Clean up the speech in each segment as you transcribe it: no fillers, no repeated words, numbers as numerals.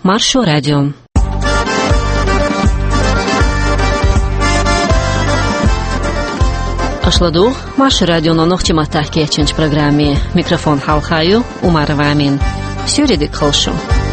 Маршо радио. Ашладу Маршо радио на ногти матахки ячинч программе. Микрофон халхаю Умарова Амин. Сюридик халшу.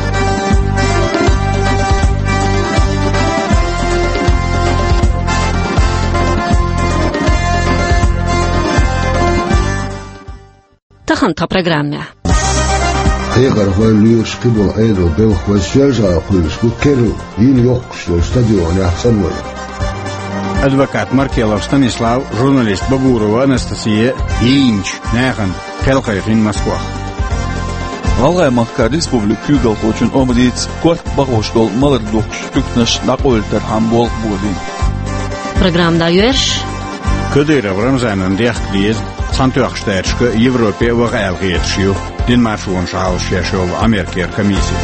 Тахан та программе. Егор Валюшки был Эйдо бел хвощажа кулшку керу или окшо стадионе Ахсанвой. Адвокат Маркелов Станислав, журналист Багурова Анастасия, Инч, Нэхан, Келхайфин Москва. Алгай Макка Республика Югалхочин Омриц, Корт Багоштол, Малардокш, Тюкнаш, Накольтер, Хамбол, Будин. Программа Юрш. Кадыров Рамзанан Дяхклиз, Сантуахштайршка, Европе, Вагалгетшью, Динмаршуан Шаушешов, Америкер комиссия.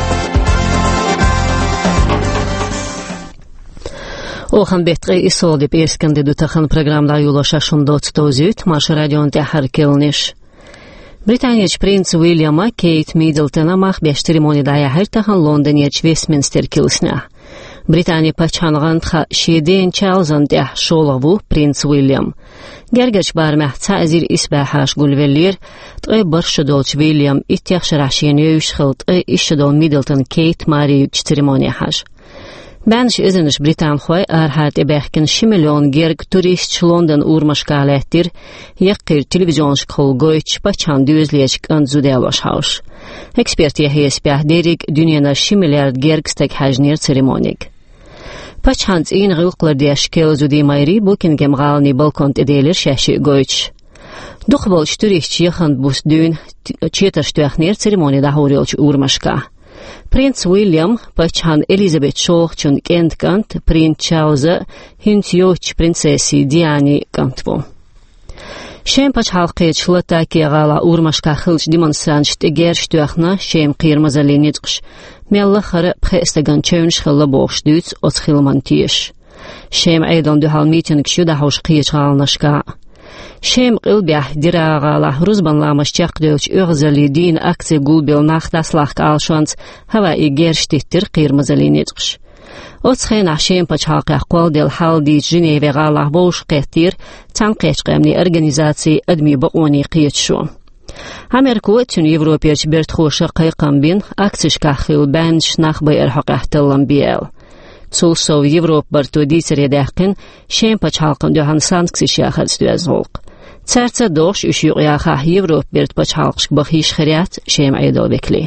Охан бетгы исолди бескенде дутахан программда юлашашындот тозют, Маршо радион тахар келниш. Британияч принц Уильяма Кейт Миддлтона мах бештримони дая хертахан Лондонияч Вестминстер килсна. Британия пачханган шеден Чарльзан дях шолову принц Уильям. Гергач бармах цазир исбахаш гулвеллир, тгы баршадолч Уильям иттяхш рашин юшхылт ишдол Миддлтон Кейт Мариюч церемонияхаш. Бәнш өзініш Британ хой архат эбәхкен 2 миллион герг турист Лондон урмашкалеттир, яққир телевизионш қылгойч бачан дүйізлечк анзудел хауш. Эксперт яхес бәх дерик дүниена 2 миллиард герг стек хажнир церемоник. Бачанц ин ғылқлар дешкел зуди майри букингем ғални балконт эделер шәші гойч. Дұқболч турист яхан бус дүйін четаштуяхнир церемони дахурилч урмашка. Принц Уильям пачхан Элизабет Шохчун Кенткант, принц Чарльза, хинтьёч принцесси Диани Кантву. Шем пачхалқи члатаки гала урмашка хылч демонстранч тегерштуяхна шем қирмазалинитқш, меллахара пхестаган чөнш хылла бошдуц от хилмантиш. Шем айдан духал митинг шудахуш қич галнашка. Шем қылбях дирағала рузбанламаш чақдөлч өғзали дин акция гулбел нахтаслах алшанц хава игерштиттір қирмазалинетқш. Оцхена шем пачхалқи аққуалдел халди Женеве ғалах бош қеттир цан қечқемни организации адми баони қиетшу. Америку тюн Европеч бертхоша қайқамбин акцишка хил бәнш нахбай әрхақахтылам биел. Цулсов Европ барту дисере дәқін шем пачхалқын дұхан санкси шахад стуязолқ. Царца дош үшюғяха Европ берт пачхалқшк бахиш хырят шем айдал бекли.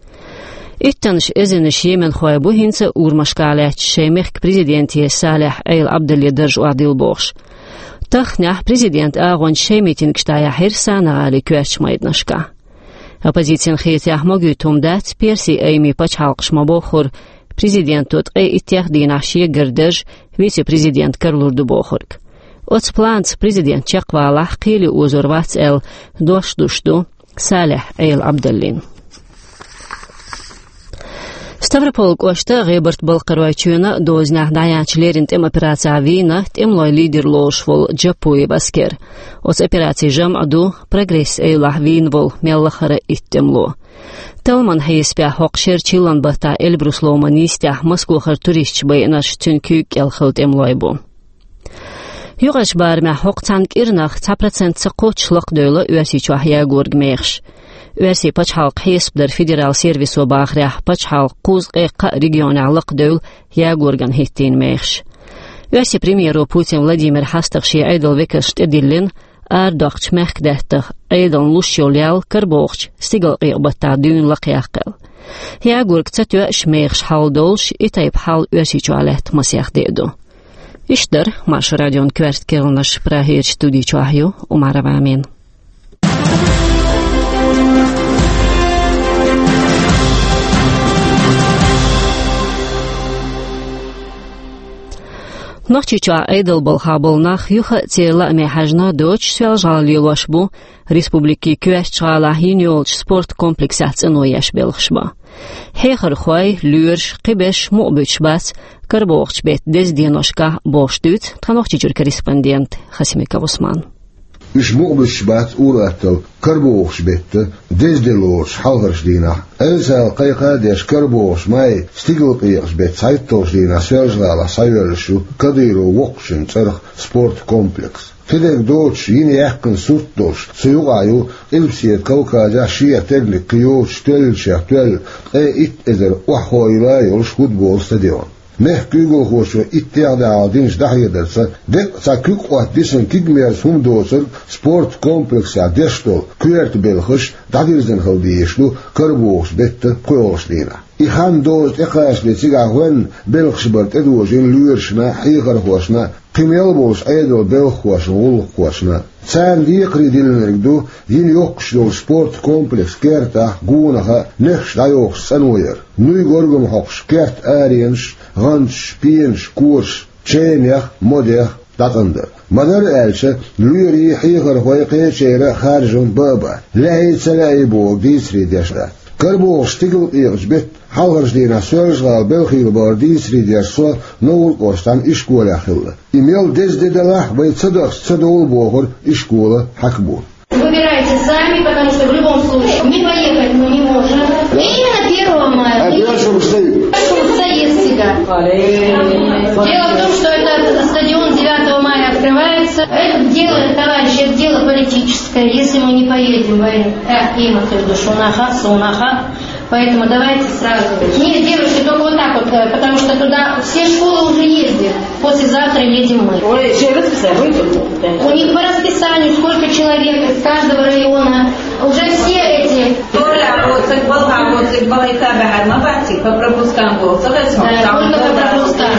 Иттанш эзенеш Йемен хойбу хинца урмашкалять шемех президенте Салех Эйл Абдали дырж уадил бош. Тахнях президент агон шемитинг штая хирсана али кюач майднашка. Оппозицион хейтях могу тумдат перси эйми пачхалқшма бохур президент тот иттях динаши гырдыж вице-президент Карлурду бохург. От планц президент чаквалах қили узурвац эл дош душту Салех Эйл Абдаллин. Ставропол кошта гыбырт балқарвайчуна дознах даянчлерин тем операция вина темлой лидер лошвол Джапуи баскер. От операции жамаду прогресс эйлах винвол меллахара иттемло. Талман хайспя хоқшер чилан бата Эльбрус ломанистя Москвахар турист байнаш тюнкюк элхыл темлойбу. Югаш барма хоқцанг ирнах 100% қочлық дөйлі өсичуах ягорг мейхш. Өси пачхалқ хесбдер федерал сервису бахрях пачхалқ қуз эққа регионалық дөйл ягорган хеттин мейхш. Өси премьеру Путин Владимир Хастықши айдал векашт эдиллин ардақч мәхкдәттіқ айдан лушьолял карбоқч стигал иғбатта дүйін лақияққыл. Ягорг цатуа шмейхш халдолш итайп хал өсичуалет масяқ дейду. Иштер, Маршо радион кверт келнаш прахир студий чуахю, Умарова Амин. Нахчича айдал балхабылнах юха цела мехажна доч свялжали лошбу республики квестчала хиньолч спорт комплексац инояш белхшба. Хехар хой люрш қибеш мобыч бас карбоқч бет дезденошка боштуц танохчичур корреспондент Хасимика Усман. مش مقبش بات أوراتل كربوش بيت ديزدلوش حلغرش دينا ألسا قيقا ديش كربوش ماي ستيقل قيقش بيت سايتوش دينا سيرجغالا سايولشو كديرو وقشن ترخ سبورت كومبلكس فدك دوتش يني يحقن سوتوش سيوغايو إلبسيت كوكاجا شيا تغلق قيوش تلشا تل إت إذر وحويلا يولش فوتبول ستاديون مه كيغو خوشو اتيادا دينش دحيه درسا دك سا كيقوات ديسن كيغمير سوم دوسر سبورت كومبلكس ديشتو كيرت بلخش داديرزن خوديشلو كربوش بيت قوش دينا إخان دوز إقاش لتيغا وين بلخش برت إدوجين لورشنا حيغر خوشنا قيميل بوش أيدو بلخوش ولخوشنا سان ديقري ديلنرقدو ين يوكشلو سبورت كومبلكس كيرتا قونها نخش دايوخش سنوير نوي غورغم حقش كيرت آرينش غنش بينش كورش تشينيخ موديخ داتندر مدر ألشة لوري حيغر خويقية شيرا خارجون بابا لاهي تسلاعي بوغ ديسري ديشلات كربوش تيقل إيغش بيت حلغرش دينا سيرجغال بلخيل بار ديسري ديشسو نول قوستان إشكولة خلة إميل ديز ديدالах بيتصدق صدول بوغر إشكولة حكبون. Выбирайте сами, потому что в любом случае не поехать мы не можем. Именно 1 мая. А дальше стоит? Стоит всегда. Дело в том, что это стадион 9 мая открывается. Это дело, товарищи, это дело политическое. Если мы не поедем, поэтому давайте сразу. Нет, девушки, только вот так вот, потому что туда все школы уже ездят. Послезавтра едем мы. У них по расписанию сколько человек из каждого района. Уже все эти. По пропускам был. Да, только по пропускам.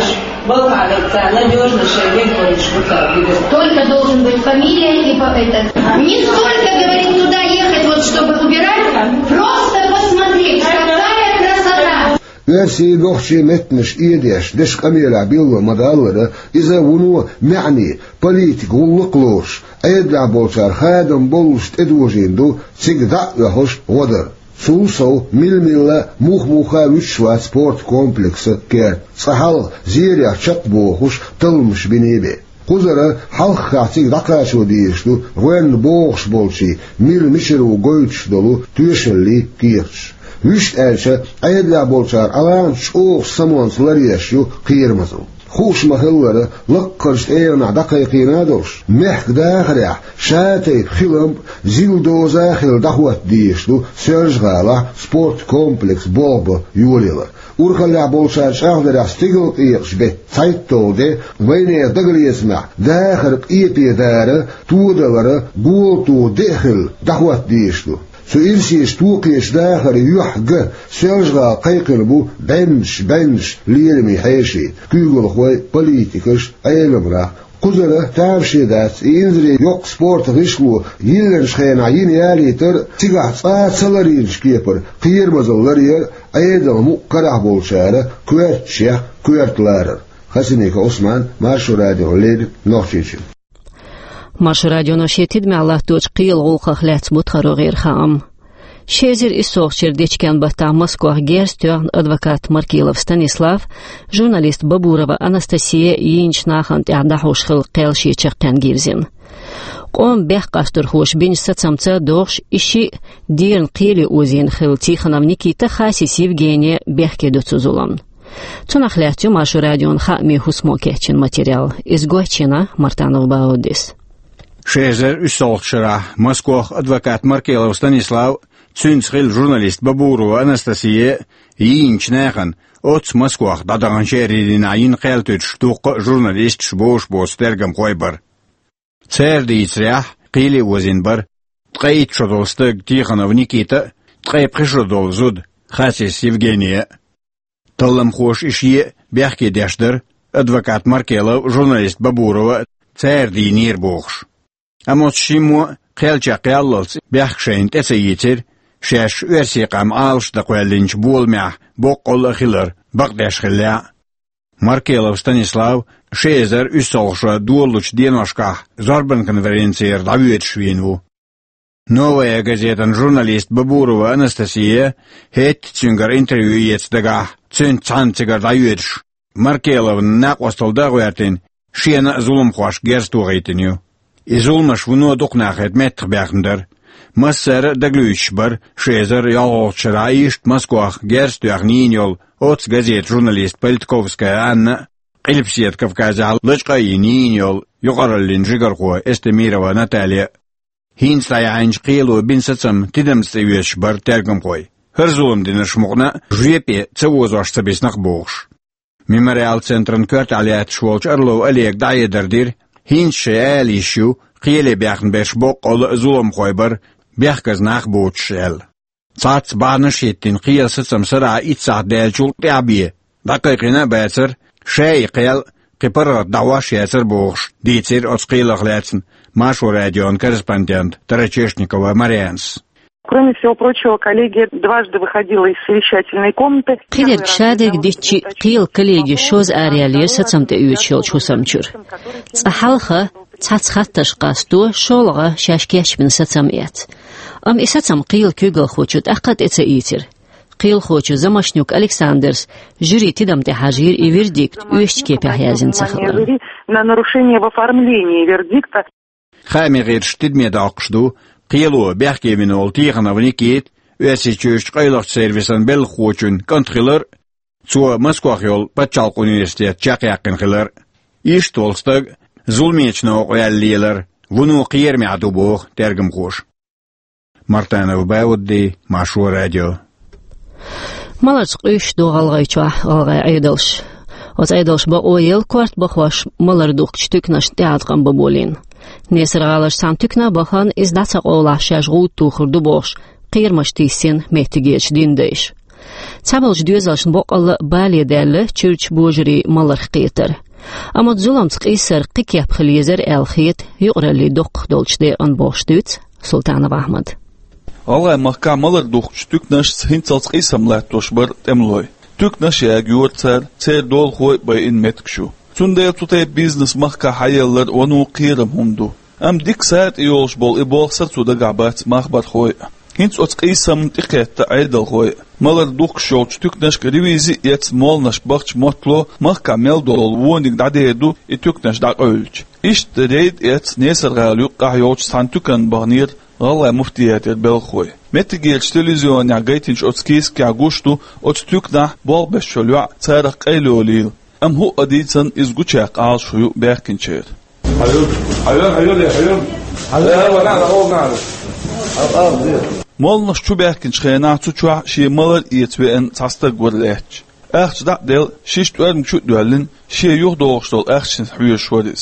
Только должен быть фамилия и это. Не столько, говорит, туда ехать, вот чтобы убирать, просто посмотреть, какая красота. ناسي دوخشي متنش إيديش دش قميلة بيلو مدالرة إذا ونو معني بوليتيك ولقلوش أيدلع بولشار خادم بولشت إدوجين دو تيقدع يهوش ودر سوسو ميل موخا وشوا سبورت كومبلكس كير صحال زيريا شطبوخوش تلمش بنيبي قزرة حلق خاتيك دقاشو ديشتو وين بوخش بولشي ميل مشرو قويتش دولو تيشلي كيرش ويشت ألشا أيدلع بولشار ألان شوخ سمونس لريشيو قيرمزو خوش مهلرة لقرش ايونا دقيقين دوش محك داخرع شاتي خلم زيل دوزا خل دخوات ديشلو سيرجغالا سبورت كومبلكس بوبا يوليلا ورخلع بولشار شاهدر استيقل ايقش بيت سايتو دي ويني دقل يسمع داخر ايبي دارة تودلرة قولتو داخل دخوات ديشلو سو إلسيش توقيش داخل يحق سيرجغا قيقلبو بنش ليلمي حيشي كيقول خوي بوليتيكش أيلمرا قدرة تابشي دات إنزري يوق سبورت غشلو يلنش خينا يالي تر تيقع صات سلارينش كيبر قير مزلارير أيدل مقرح بولشارة كويرت شيخ كويرت لارر خسنيك عثمان مارشو راديو ليد نوخشيشن ماش راديو نشيتد مع الله توج قيل غوقة خلات متخرو غير خام. شيزر إسوخشر ديشكان بطا مسكوه герстёрн адвокат Маркилов Станислав, журналист Бабурова Анастасия Йинчнахант Ядахуш хил қелши чыққан гирзин. قوم بيحقاستر خوش بين ستسمتا دوغش إشي ديرن قيلي أوزين خيل تيخنام نيكيتا خاسي سيفجينيا بيحكي دوتو زولان. تنخلاتيو ماشو راديون خامي хусмо кехчин материал. Изгойчина Мартанов Баудис. Шезер Усолчера, Москвах адвокат Маркелов Станислав, Цюнцхил журналист Бабурова Анастасия, Йинчнехан, от Москвах дадаган шеридина ин қелтүч туқ журналист шбош бостергам қойбар. Церди ицрях, қили өзин бар, тқайт шодолстыг Тихонов Никита, тқай пришодол зуд, Хасис Евгения. Талам хош ишье, бяхки дяшдыр, адвокат Маркелов, журналист Бабурова, церди нир бохш. Амос шиму қелча қиаллалц бяхшейн тесейитер, шеш версиқам алшда қуэллинч болмях, боққол ахилар, бақдашхилля. Маркелов Станислав, Шезер Усолша дуолуч деношках, зорбан конференциер давюетшвинву. Новая газета журналист Бабурова Анастасия, хет цюнгар интервью ецдагах, цюн цанцигар давюетш. Маркелов нақвастал дагуертин, шена зулым хуаш герстуғайтиню. İzulmuş bunu doknaqet metqbaqndar. Masar dagluyşbar, şezer yalğıçıra işt Moskva gerst yağnin yol, ots gazet jurnalist Politkovskaya Anna, Qilipsiyat Kavkazal, Lışqayinin yol, yuqarallin Jigarqo, Estemirova Natalya. Hinslaya qiylu bin satsam tidamstayuş bar tergim qoy. Her zulum dinir şmuqna, jyepi tsavozoş sabisnaq boğuş. Memorial Centr'ın kört aliyat şvolç arlov aliyek dayedardir, hinçe alişu, qiyli biaqn beş boq ol zulum qoy bar, biaqkaz naq boğuç el. Tsats bağnış ettin qiyl satsam sıra itsaq delçul qiyabiye. Daqiqina bätsir, şey qiyl, qipar davaş yasir boğuş, diytsir ots qiylaxlatsın. Машу радион корреспондент Тарачешникова Марианс. Кроме всего прочего, коллегия дважды выходила из совещательной комнаты. Қидер шадек дичи қил коллеги шоз ариалер сацамта уючил чусамчур. Цахалха цацхатташ қасту шолға шашкешбін сацамият. Ам исацам қил кюгал хочут ақат эца итир. Қил хочу замашнюк Александрс жюри тидамте хажир и вердикт уешчке пяхязин цахалар. На нарушение в оформлении вердикта. Хами герш тидмеда ақшду, қилу бяхкевин ол тиғанавни кет, өсі чөш қайлақ сервисан бел хочун контрилер, цуа Москвах йол Патчалқ университет чақяқын қилер. Иш толстаг, зулмечна оқуяллилер, вуну қиерме адубоқ тергім қош. Мартанов Баудди, Машу радио. Маларцқ үш доғалғайчуа алғай айдалш. Оз айдалш ба ойыл кварт бақваш малар доқчтүкнаш театран баболин. Несер алаш сантүкна бахан издацақ олашаш ғуд тухырды бош, қиырмаш тейсен меттігеч диндейш. Цабалш дүйезалшын боқалы бәлі дәлі чүрч божыри малар қиетір. Ама дзуламцық исер қикеп қилезер әлхиет юғрали доқ долчды ан боштүц Султанов Ахмад. Алай маққа малар доқчтүкнаш схинцалцқ исамлаттош бар темлой. Түкнаш ягюр цер дол хой байын меткшу. Sunday tutay business mahka hayallar onu qiram hundu. Am dik saat yolş bol ibolsa suda gabat mahbar khoy. Hints ots qisam tiqetta aydal khoy. Malar duq sholch tüknash revizi et molnash baqch motlo mahka mel dol wonig dadedu itüknash da ölç. İşt reid et neser galu qahyolch santukan bagnir Galla muftiyat et bel khoy. Metigel televizyon ya gaytinch ots kis ka gushtu ots tükna bol besholwa tsaraq qaylolil. Am hu aditsan izguchaq al shuyu berkincher. Molnash chu berkinchena chuchwa shi malar yetwen tsasta gurlech. Achda del shisht werm chu dwalin shi yuq doğuşdol achsin huyu shwadis.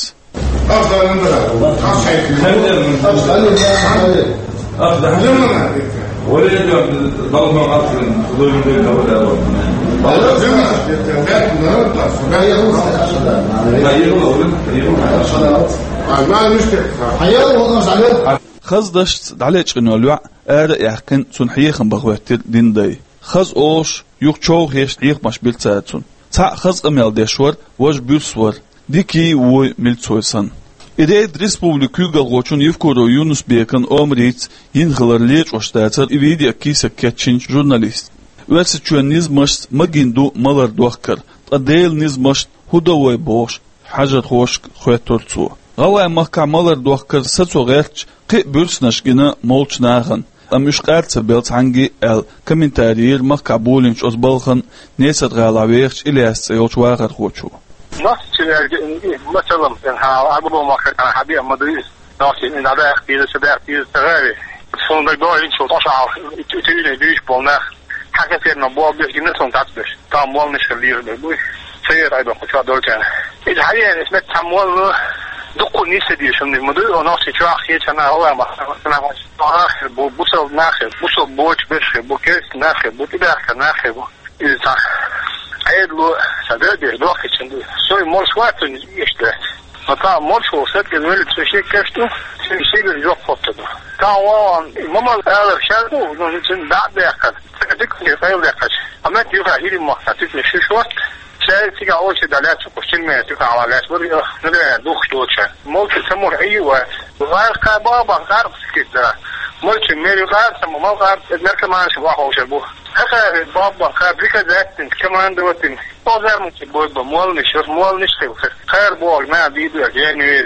خزدش دعليش قنولوا يحكن سنحيخن بغواتر دينداي خز اوش يوخشو هيش يخ مش بيلتساتون تا خز امل دشور وج بيلسور ديكي و ملتسويسن إدارة ريسبوبليكا غوچون يفكرو يونس بيكن أمريت ينخلر ليش وشتاتر إفيديا كيسا كاتشين جورناليست واسچون نزمش مجندو مالر دوخكر أديل نزمش هدوي بوش حاجة خوش خواتورتسو غواي مكا مالر دوخكر ستو غيرش قي بيرسنش جنا مولش ناغن أمش قارتسا بيلت عنجي ال كومنتارير مكا بولينش أزبالخن نيسر غالاويرش إلياس يوش واغر خوشو مثلا عبوا ما كان حبيب مدريس ناسي إن هذا اختيار سباق تغير صندوق دار إن شاء الله تقولي بيش بالنخ حاجة فينا بواب بيجي نسون تعبش تعمل مش خليه بيقول سير أيضا خشوا دول كان إذا حاليا اسمه تعمل دقوا نيسدي شنو مدري وناسي شو أخير كنا هو ما أنا آخر بوصل ناخر بوصل بوش بش بوكيس ناخر بوتباخ ناخر إذا عيدلو سدادي دوخي شندو سوي مولش واتن يشته فتا مولش وسط كذول تشي كشتو شيء يروح فوتو كان وان ماما قال شادو نحن بعد ياخذ تكتك فايل ياخذ اما تيجي هيري ما تكتك شوت شايف تيجي اول شيء دلات وكشتين ما تيجي على لاس بري نبي دوخ توتش مولش سمور ايوه غير كبابا غير كده مولش ميري غير سمو ما غير نركب معاه شو واحد وشربوه هذا بابا خابريكا ذاتن كمان دوتن بازار ممكن بول بمول نشر مول نشتي خير بول ما بيدو جانيوري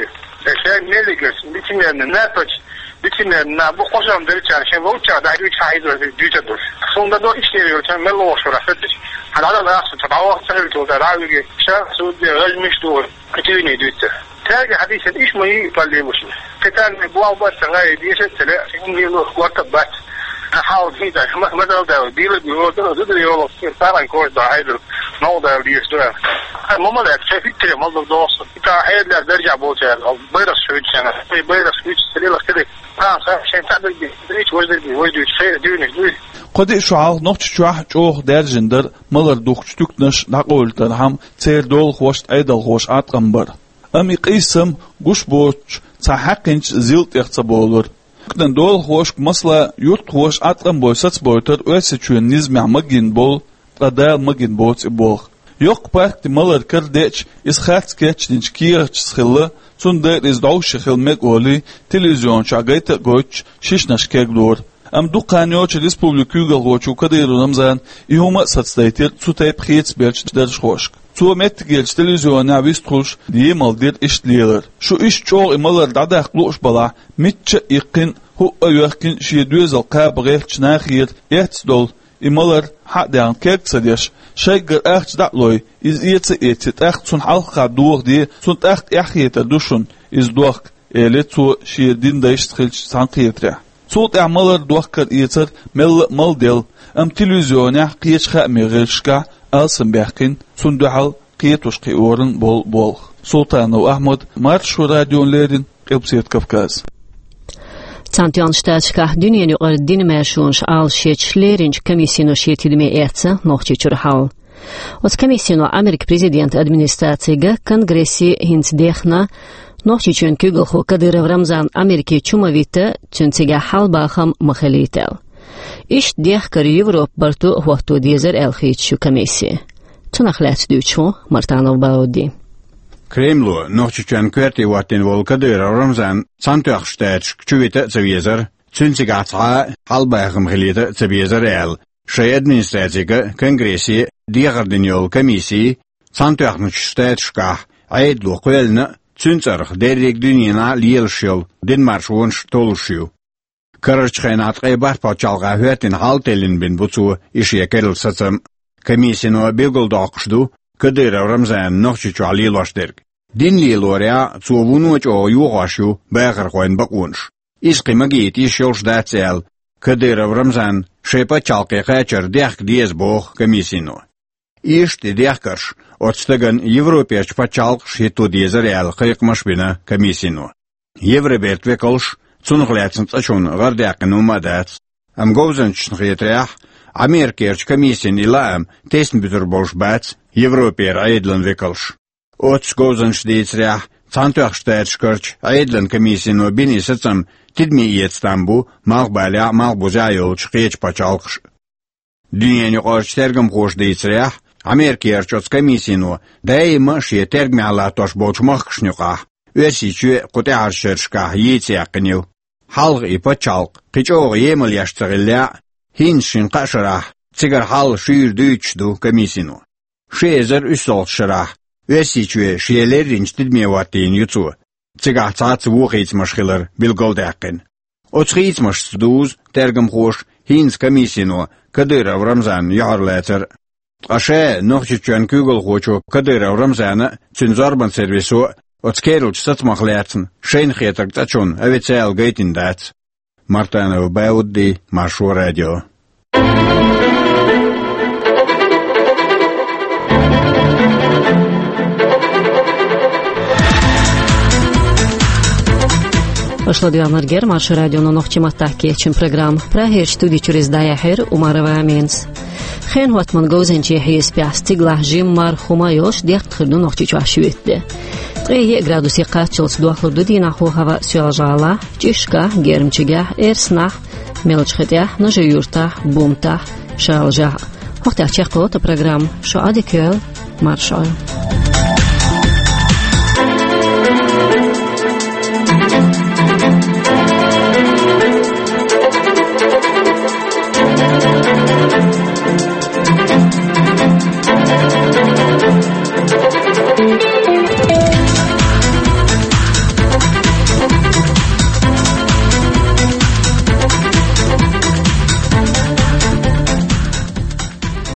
Şey ne diyorsun? Bitimlerinde ne yapacak? Bitimlerinde bu koşan deri çalışan bu uçağı da 3 ay düzedir. Sonunda da işleri yürüten melo uğraşır. Hala da aslında daha sahip oldu. Daha bir şahsı ölmüş doğru. Kötü ne diyorsun? Tergi hadisen iş mi yapalım? Ketan bu albatına diyese tele İngiliz kuarta bat. How he does madal da deal with the yol falan koydu ayrı. Ne oldu diyorsun? Mama da çefiktir mal da olsun. Bir tane hayırlar derece bolca. Böyle söyleyeceğim. Böyle söyleyeceğim. Kedi. Ha sen tabii hiç vazgeçmiyor. Şey diyorsun. Qodi şual noqçuah çoğ derjinder malar duqçtuk naş naqoltan ham terdol xoş aydal xoş atqambar. Ami qism guş boç sahaqinç zilt iqsa bolur. Qdan dol xoş masla yurt xoş atqam bolsat boytar öse çün nizmi magin bol qadal magin boç bol. Yok parti malar kardeç isxat keçinç kiyaç sxilla sunda iz dawş xilmek oli televizyon çagayta goç şişnaş keglor. Am duqanyoch respubliküge gochu kadirunamzan ihuma satstaytir sutay pretsberch der schoşk. Zu metgelch televizyona vistruş diyemaldir işliyer. Şu iş çoğ imalar dadaqluş bala mitçe iqin hu ayaqin şiyedüzel qabrechnaxir etsdol imalar hadan keksadish şaygar axdaqloy iz yetse etit axtsun halqa dur di sunt axt axyeta duşun iz duq eletsu şiyedin daştxilch sanqiytre. Sot amalar duakar yeter mal del am televizyona qiyeç xamirishka alsın berkin sundual qiyetoshqi orun bol Sultanov Ahmad Marşu radyonlerin Qıpsiyet Kafkaz Tantian Ştatska dünyanı ordin meşunş al şeçlerinç komisyonu şetilme etse nohçiçur hal. От комиссиону Америк президент администрацияга конгресси хинцдехна Нохчичун Кюглху Кадыров Рамзан Америки чумавита чунцига халбахам махалител. Иш дехкар Европ барту хуахту дезер элхичу комиссии. Чунахлец дючу Мартанов Бауди. Кремлу Нохчичун Кверти ваттин вол Кадыров Рамзан Цантуахштач чувита цавезер чунцига ца халбахам махалита цавезер эл. Шей администрацияга конгресси дехардиньол комиссии Цантуахштачка айдлу қуэлна Цунцарх дерек дünýäne lielşyl Denmarşwunş toluşýu. Kararçxaynat qaybar paçalga hötin haltelin bin buçu işe kerilsatsam komissiyonu begolda aqşdu Kadirov Ramzan nohçuçu alilaşdırg. Dinliýärler çowunuç o ýogaşu bägir goýan bakунş. Isqimagit işyolşdatsel Kadirov Ramzan şepa çalqy qaçır dek diez boh komissiyonu. İşte dekkarş Отстаган Европе чпачалк шиту дезерял кайкмашбина комиссину. Евроберт веколш цунглятсен цачун гардякын умадац. Амгозен чнхитрях Америкерч комиссин илаам тесн бютер болшбац Европер айдлан веколш. Отсгозен штейцрях цантуахштайчкарч айдлан комиссину бинисацам тидми иетстамбу малбаля малбузайол чхеч пачалкш. Дünýäni gorçtergim goş deytsrях Amerika çöz komisyonu daima şetergmi ala toş bolçmak kşnyqa. Ösiçü qota arşırşqa yetsaqnyl. Halq ipaçalq qiçoq yemel yaştırılla hinşin qaşara sigar hal şyr düçdu komisyonu. Şezer üsolşara ösiçü şelerin stidmewatin yutu. Sigar tsats vuqits maşqilar bilgoldaqin. Otsqits maşduz tergim xoş hins komisyonu Kadyrov Ramzan yarlater Aşe nohçuçan Google hoçu Kadyrov Ramzanı Çinzarban servisu otskerulç satmaqlatsın şeyn xetak taçun avetsel gaytindat Martanov Baudi Marşu Radio Ошладуянар гер Марши радиону нохчиматтахки чин программ прахир студи через даяхир Умарова Аминс. Хен хуатман гозенчи хейс пястиглах жим мар хумайош дехт хирду нохчи чуашвитти. 3 градуси qatçılç duaxlurdu dinaxu hava suyalжала, чишка, гермчига, эрснах, мелчхетя, нажиюрта, бумта, шалжа. Вахтах чехто программ шо адикел Маршал.